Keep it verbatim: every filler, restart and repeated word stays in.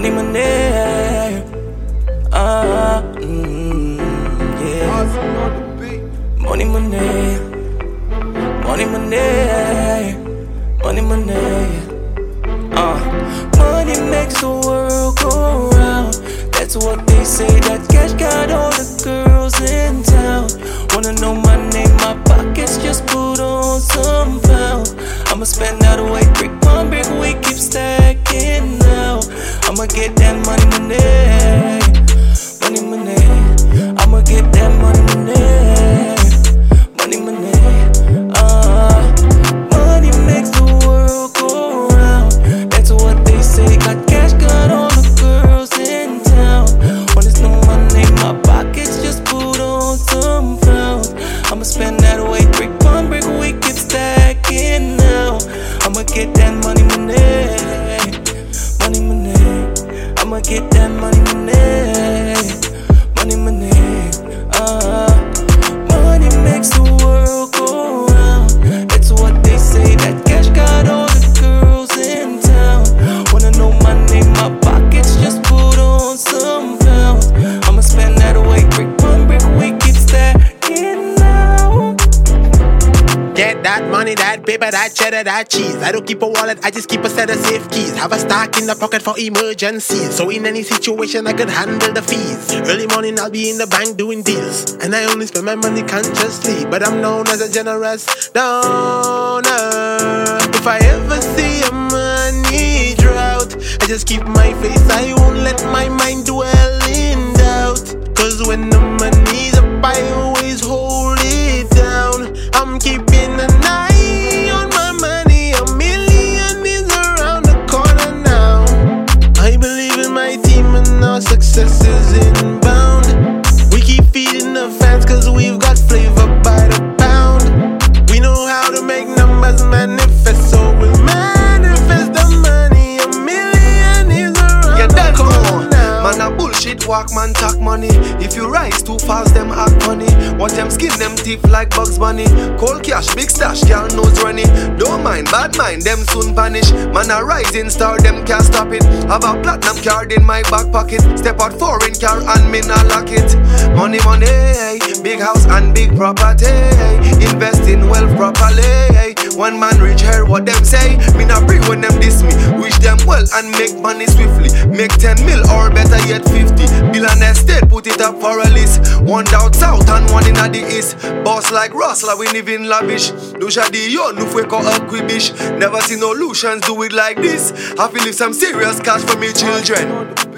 money, money. Ah, mm, yeah. Money, money. Money, money. Money, money. Uh, money makes the world go round. That's what they say. That cash got all the girls in town. Wanna know my name? My pockets just put on some pounds. I'ma spend that away, brick one brick, we keep stacking now. I'ma get that money, money, money, money. I'ma get that money, money, money, money. Uh, money makes the world go round. That's what they say. Got cash, got all the girls in town. When there's no money, my pockets just put on some pounds. I'ma spend that away, brick one brick, we keep stacking now. I'ma get that money, money, money, money. I'ma get that money, money, money, money. Uh, money makes the world go round. That's what they say. That cash got all the girls in town. Wanna know my name? My pockets just put on some pounds. I'ma spend that away, brick one brick, we keep stacking now. Get that money, that paper, that cheddar, that cheese. I don't keep a wallet, I just keep a set of safe keys. Have a stack in the pocket for emergencies, so in any situation I could handle the fees. Early morning I'll be in the bank doing deals, and I only spend my money consciously. But I'm known as a generous donor. If I ever see a money drought, I just keep my face, I won't let my mind dwell in doubt. Cause when the money's up, I always hold it down. I'm keeping an eye on my money. A million is around the corner now. I believe in my team and our success is inbound. We keep feeding the fans cause we've got flavor by the pound. We know how to make numbers manifest, so we'll manifest the money. A million is around yeah, the corner now. Man a bullshit walk, man talk money. If you rise too fast, them act funny. Watch them skin them teeth like Bugs Bunny. Cold cash, big stash, girl nose runny. Don't mind, bad mind, them soon vanish. Man a rising star, them can't stop it. Have a platinum card in my back pocket. Step out foreign car and me not lock it. Money, money, big house and big property. Invest in wealth properly. One man rich, hear what them say. Me not bring when them diss me. Wish them well and make money swiftly. Make ten mil or better yet fifty. Bill and estate, put it up for a list. One down south and one in the east. Boss like Rustler, we live in lavish. Lucia Dion, no fake or Quibish. Never seen no Lucians do it like this. I feel leave some serious cash for me children.